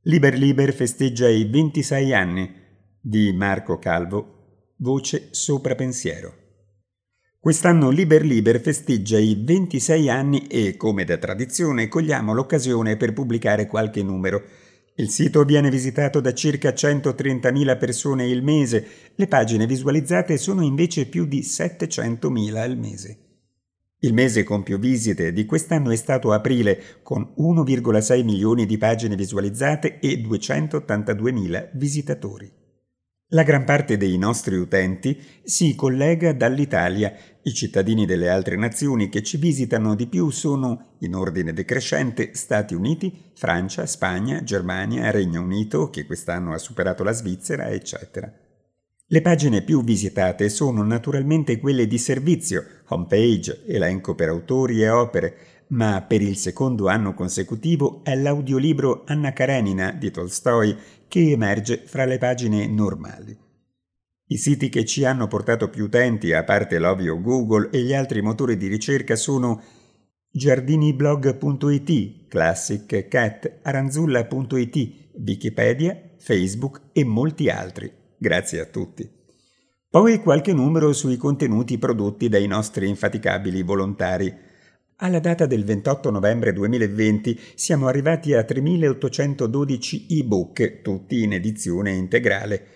Liber Liber festeggia i 26 anni di Marco Calvo, voce sopra pensiero. Quest'anno Liber Liber festeggia i 26 anni e, come da tradizione, cogliamo l'occasione per pubblicare qualche numero. Il sito viene visitato da circa 130.000 persone il mese, le pagine visualizzate sono invece più di 700.000 al mese. Il mese con più visite di quest'anno è stato aprile, con 1,6 milioni di pagine visualizzate e 282.000 visitatori. La gran parte dei nostri utenti si collega dall'Italia. I cittadini delle altre nazioni che ci visitano di più sono, in ordine decrescente, Stati Uniti, Francia, Spagna, Germania, Regno Unito, che quest'anno ha superato la Svizzera, eccetera. Le pagine più visitate sono naturalmente quelle di servizio, homepage, elenco per autori e opere, ma per il secondo anno consecutivo è l'audiolibro Anna Karenina di Tolstoi che emerge fra le pagine normali. I siti che ci hanno portato più utenti, a parte l'ovvio Google e gli altri motori di ricerca, sono giardiniblog.it, Classic Cat, aranzulla.it, Wikipedia, Facebook e molti altri. Grazie a tutti. Poi qualche numero sui contenuti prodotti dai nostri infaticabili volontari. Alla data del 28 novembre 2020 siamo arrivati a 3.812 ebook, tutti in edizione integrale,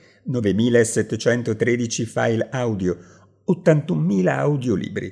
9.713 file audio, 81.000 audiolibri.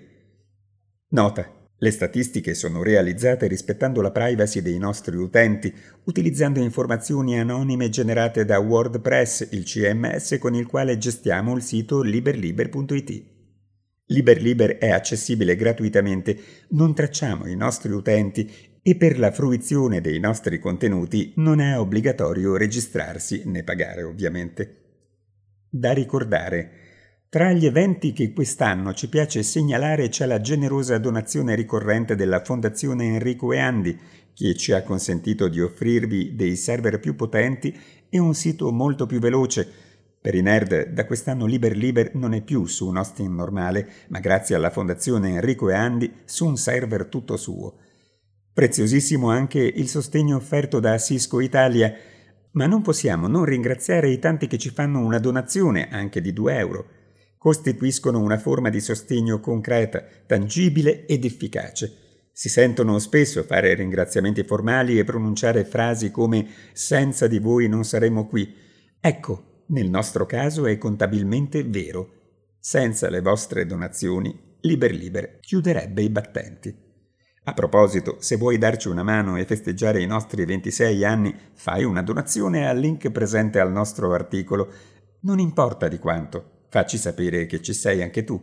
Nota: le statistiche sono realizzate rispettando la privacy dei nostri utenti, utilizzando informazioni anonime generate da WordPress, il CMS con il quale gestiamo il sito liberliber.it. Liber Liber è accessibile gratuitamente, non tracciamo i nostri utenti e per la fruizione dei nostri contenuti non è obbligatorio registrarsi né pagare, ovviamente. Da ricordare: tra gli eventi che quest'anno ci piace segnalare c'è la generosa donazione ricorrente della Fondazione Enrico e Andi, che ci ha consentito di offrirvi dei server più potenti e un sito molto più veloce. Per i nerd, da quest'anno Liber Liber non è più su un hosting normale, ma grazie alla Fondazione Enrico e Andi su un server tutto suo. Preziosissimo anche il sostegno offerto da Cisco Italia, ma non possiamo non ringraziare i tanti che ci fanno una donazione anche di 2 euro. Costituiscono una forma di sostegno concreta, tangibile ed efficace. Si sentono spesso fare ringraziamenti formali e pronunciare frasi come «senza di voi non saremmo qui». Ecco, nel nostro caso è contabilmente vero. Senza le vostre donazioni, Liber Liber chiuderebbe i battenti. A proposito, se vuoi darci una mano e festeggiare i nostri 26 anni, fai una donazione al link presente al nostro articolo. Non importa di quanto. Facci sapere che ci sei anche tu.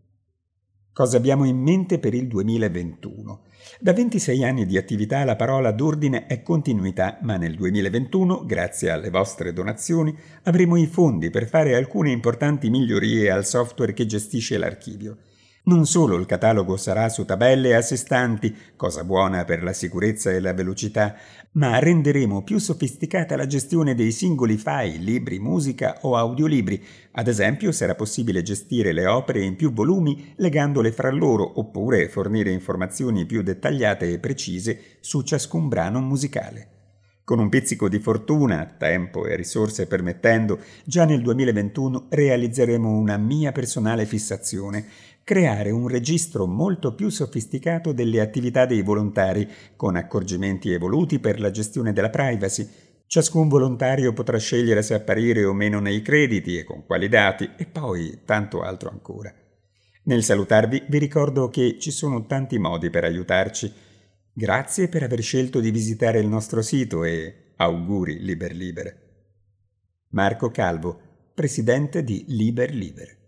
Cosa abbiamo in mente per il 2021? Da 26 anni di attività la parola d'ordine è continuità, ma nel 2021, grazie alle vostre donazioni, avremo i fondi per fare alcune importanti migliorie al software che gestisce l'archivio. Non solo il catalogo sarà su tabelle a sé stanti, cosa buona per la sicurezza e la velocità, ma renderemo più sofisticata la gestione dei singoli file, libri, musica o audiolibri. Ad esempio, sarà possibile gestire le opere in più volumi legandole fra loro, oppure fornire informazioni più dettagliate e precise su ciascun brano musicale. Con un pizzico di fortuna, tempo e risorse permettendo, già nel 2021 realizzeremo una mia personale fissazione: creare un registro molto più sofisticato delle attività dei volontari, con accorgimenti evoluti per la gestione della privacy. Ciascun volontario potrà scegliere se apparire o meno nei crediti e con quali dati, e poi tanto altro ancora. Nel salutarvi vi ricordo che ci sono tanti modi per aiutarci. Grazie per aver scelto di visitare il nostro sito e auguri Liber Liber. Marco Calvo, presidente di Liber Liber.